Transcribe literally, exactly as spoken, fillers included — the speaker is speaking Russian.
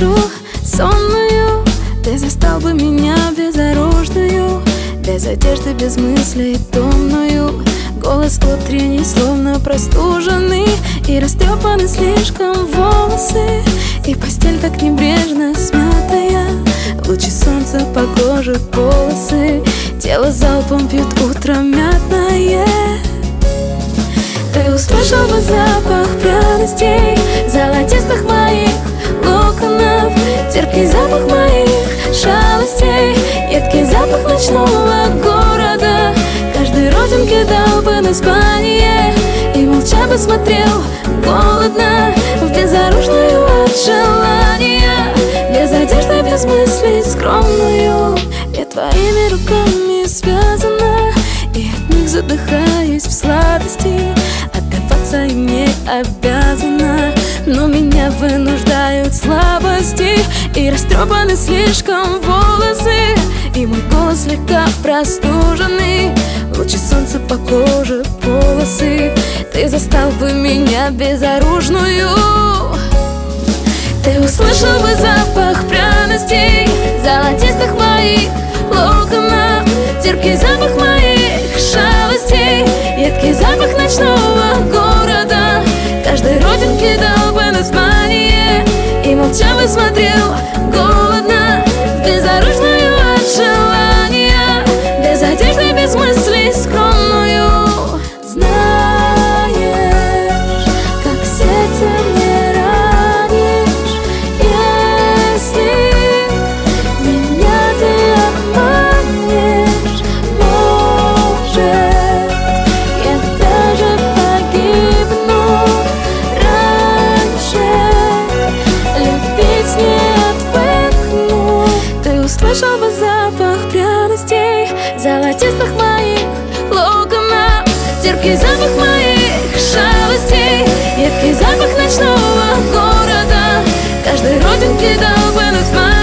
душу сонную. Ты застал бы меня безоружную, без одежды, без мыслей томную. Голос утренний, словно простуженный, и растрепаны слишком волосы, и постель так небрежно смятая, лучи солнца по коже полосы. Тело залпом пьют утро мятное. Ты услышал бы запах пряностей, золотистых моих локонов, терпкий запах моих шалостей, едкий запах ночного города. Каждой родинке дал бы название и молча бы смотрел голодно в безоружную от желания, без одежды, без мыслей скромную. Я твоими руками связана, и от них задыхаюсь в сладости. Отдаваться им не обязана, но меня вынуждают слабости, и растрепаны слишком волосы, и мой голос слегка простуженный, лучи солнца по коже полосы. Ты застал бы меня безоружную. Ты услышал бы запах пряностей, золотистых моих локонов, терпкий запах моих шалостей, едкий запах ночного города. Каждой родинке дал бы название и молча бы смотрел голодно в безоружную от желания, без одежды, без мыслей скромную. Знаешь, как сердце мне ранишь, если меня ты обманешь. Может, я даже погибну раньше, любить не отвыкну. Ты услышал бы запах пряностей, золотистых моих локонов, терпкий запах моих шалостей, едкий запах ночного города. Каждой родинке дал бы название